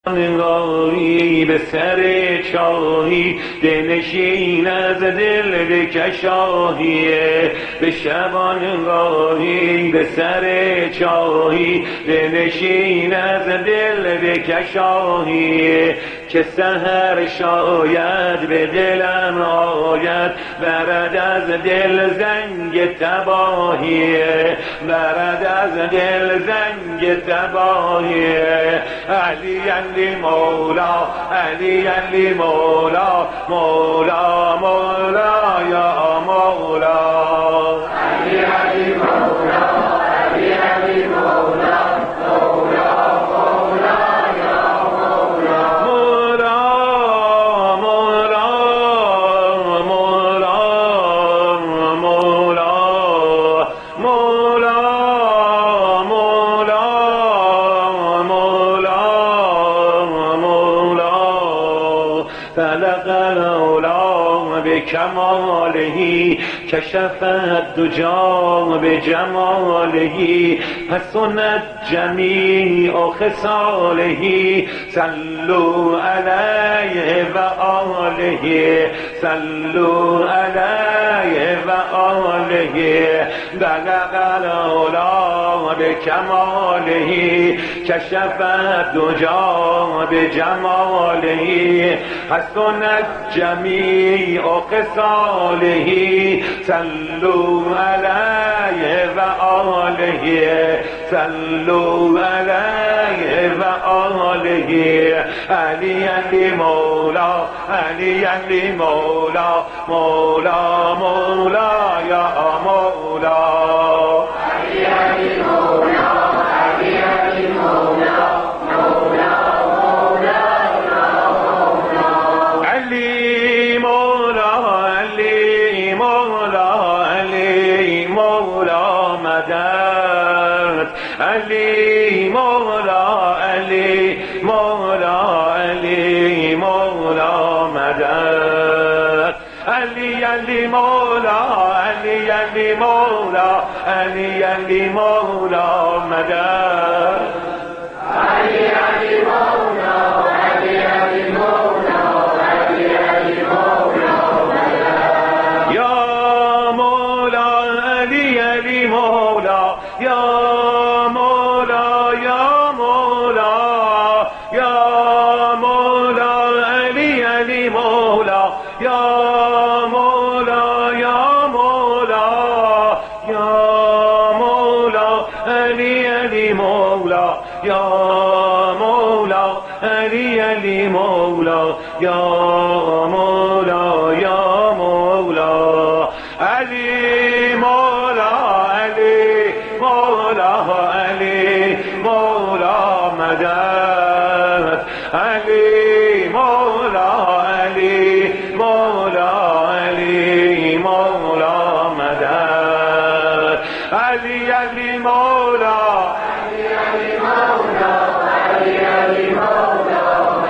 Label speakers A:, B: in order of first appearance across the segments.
A: نگاهی به سر چاهی دلنشین از دل بکشاهیه، به شبانگاهی به سر چاهی دلنشین از دل بکشاهیه، که سحر شاید به دلم آید برد از دل زنگ تباهیه، برد از دل زنگ تباهیه. علی علی مولا، علی علی مولا، مولا مولا یا مولا،
B: علی علی مولا، علی علی مولا، مولا مولا یا مولا،
A: مولا مولا مولا مولا مولا مولا مولا فلق العلا بکماله کشف الدجی بجماله حسنت جمیع خصاله صلوا علیه و آله، صلوا علیه و آله. بلغ العلا بکماله کشف الدجی بجماله حسنت جمیع خصاله صلوا علیه و آله، صلوا علیه و آله. علی علی مولا، علی علی مولا، مولا مولا یا مولا،
B: علی علی مولا، علی علی مولا، مولا مولا یا مولا،
A: علی مولا، علی مولا، علی مولا مدد، علی مولا، علی مولا، علی مولا مدد، علی علی مولا، علی علی مولا، علی علی مولا مدد،
B: علی علی مولا، علی علی مولا، علی علی مولا مدد،
A: یا مولا علی علی مولا، یا مولا یا مولا، یا مولا علی علی مولا، یا مولا یا مولا، یا مولا علی علی مولا، یا مولا علی علی مولا، یا مولا یا مولا، علی مولا، علی مولا، علی مولا مدد، علی مولا، علی مولا، علی مولا مدد، علی علی مولا،
B: علی علی مولا، علی علی مولا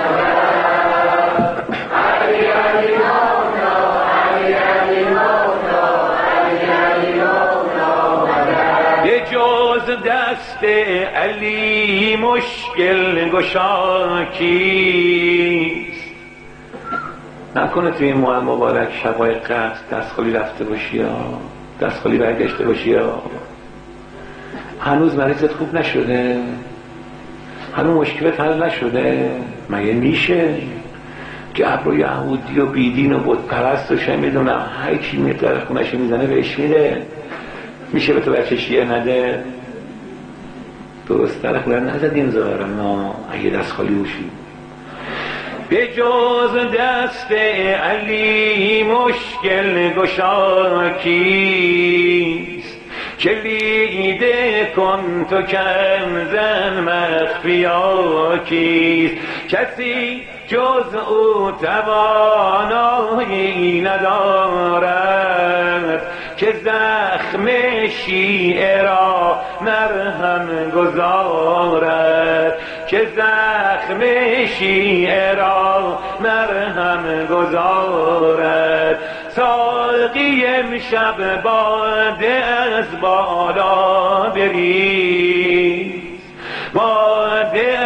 B: مدد، علی علی مولا، علی علی مولا، علی علی مولا مدد.
A: به جز دست علی مشکل گشا کیست؟ نکنه توی این ماه مبارک شبای قدر دستخالی رفته باشی یا دستخالی برگشته باشی یا هنوز مریضت خوب نشده، هنوز مشکلت حل نشده. مگه میشه که ابرو یهودی و بیدین و بت پرست و چه میدونم هر کی میاد خونش میزنه بهش میده؟ میشه به تو بچه شیعه نده؟ درست در خونه نزدین ظاهرا اگه دست خالی باشی. به جز دست علی مشکل گشا کیست؟ کلید کن تو کنزن مخفیا کیست؟ کسی جز او توانایی ندارد که زخم شیعه را مرهم گذارد، که زخم شیعه را مرهم گذارد. ساقی امشب باده از بالا بریز، باده از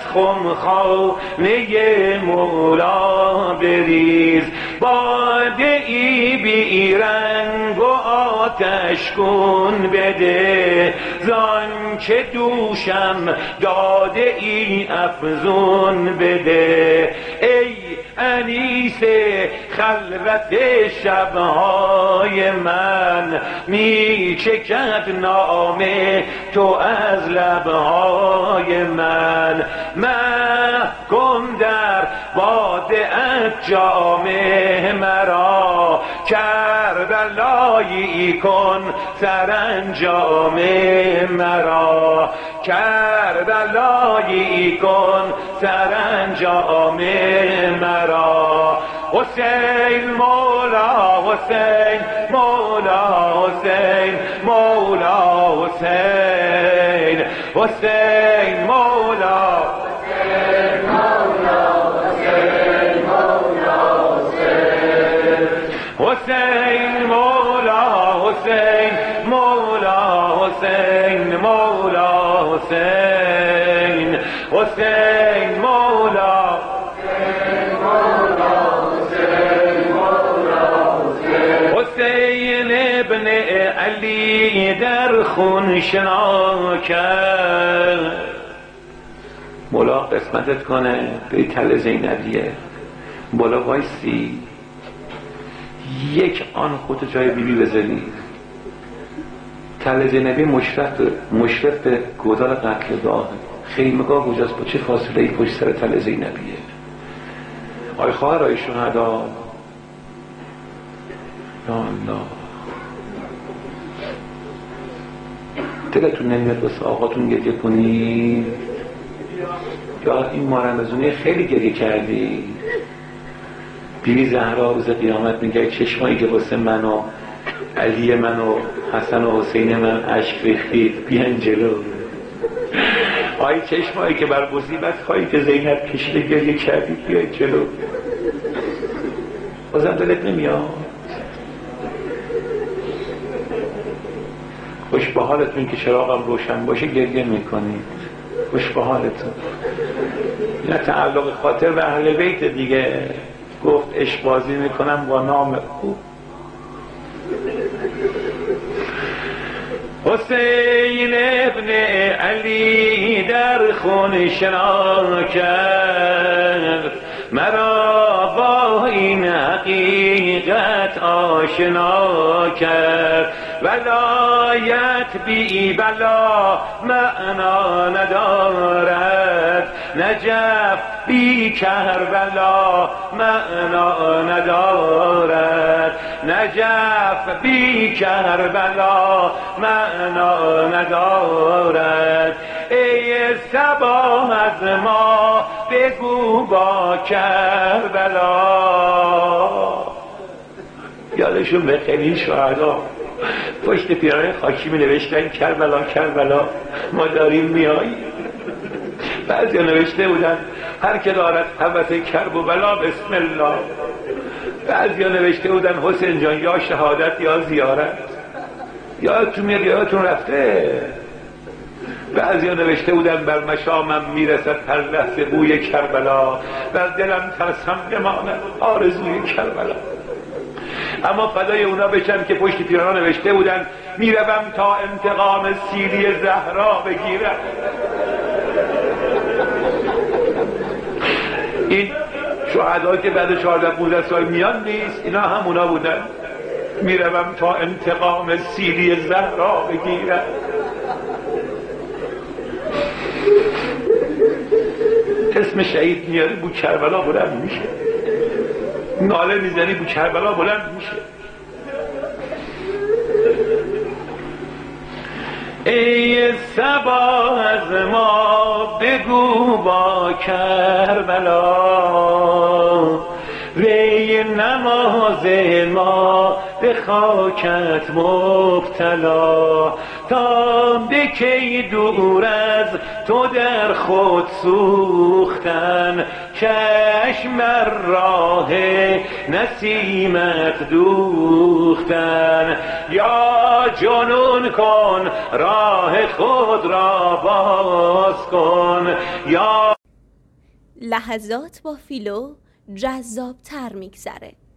A: خمخانه مولا بریز، باده ای بی رنگ و آتش کن بده، زان که دوشم داده ای افزون بده. ای انیس خلوت شبهای من، می چکد نام تو از لبهای من. محکم در باده جام مرا، کربلایی کن سرانجام مرا، کربلایی کن سرانجام مرا. حسین مولا حسین مولا حسین مولا حسین حسین مولا حسین مولا حسین مولا حسین مولا حسین مولا حسین مولا حسین حسین مولا حسین ابن علی در خون شنا کرد. مولا قسمتت کنه به تل زینبیه، مولا وایسی یک آن خودت جای بیبی بذاری. تل زینبی مشرف به گودال قتلگاه، خیمگاه کجاست، با چه فاصله ای پشت سر تل زینبیه. آی خواهرای شهدا، یا الله، دلتون نمیاد واسه آقاتون گریه کنی؟ یا این مارمزونی خیلی گریه کردی؟ بیبی زهرا روز قیامت میگه چشمایی که واسه من و علی من و حسن و حسین من اشک ریختید بیان جلو. آی چشمایی که بر مصیبت هایی که زینب کشیده گریه کردید بیان جلو. بازم دلت نمیاد؟ خوش به حالتون که چراغم روشن باشه گریه میکنید. خوش به حالتون. نه تعلق خاطر به اهل بیت دیگه. گفت عشق بازی میکنم با نام او. حسین ابن علی در خون شنا کرد، مرا با این حقیقت آشنا کرد. ولایت بی بلا معنا ندارد، نجف بی کربلا معنا ندارد، نجف بی کربلا معنا ندارد. ای صبا از ما بگو با کربلا. یادشون به خیلی شهدا پشت پیران خاکی می نوشتن کربلا کربلا ما داریم میایی. بعضی ها نوشته بودن هر که دارد هوس کرب و بلا بسم الله. بعضی ها نوشته بودن حسین جان یا شهادت یا زیارت. یادتون میاد یادتون رفته؟ بعضی ها نوشته بودن بر مشامم میرسد هر لحظه بوی کربلا، بر دلم ترسم بماند آرزوی کربلا. اما فدای اونا بشم که پشت پیرانا نوشته بودن میروم تا انتقام سیلی زهرا بگیرم. این شهدا که بعد 14-15 سال میان نیست، اینا همونا بودن. میروم تا انتقام سیلی زهرا بگیرم. اسم شهید میاری بو کربلا بلند میشه، ناله میزنی بو کربلا بلند میشه. ای صبا از ما بگو با کربلا، وی نماز ما به خاکت مبتلا. تا به کی دور از تو در خود سوختن، چشم بر راه نسیمت دوختن. یا جنون کن راه خود را باز کن، یا
C: لحظات با فیلو جذاب‌تر میگذره.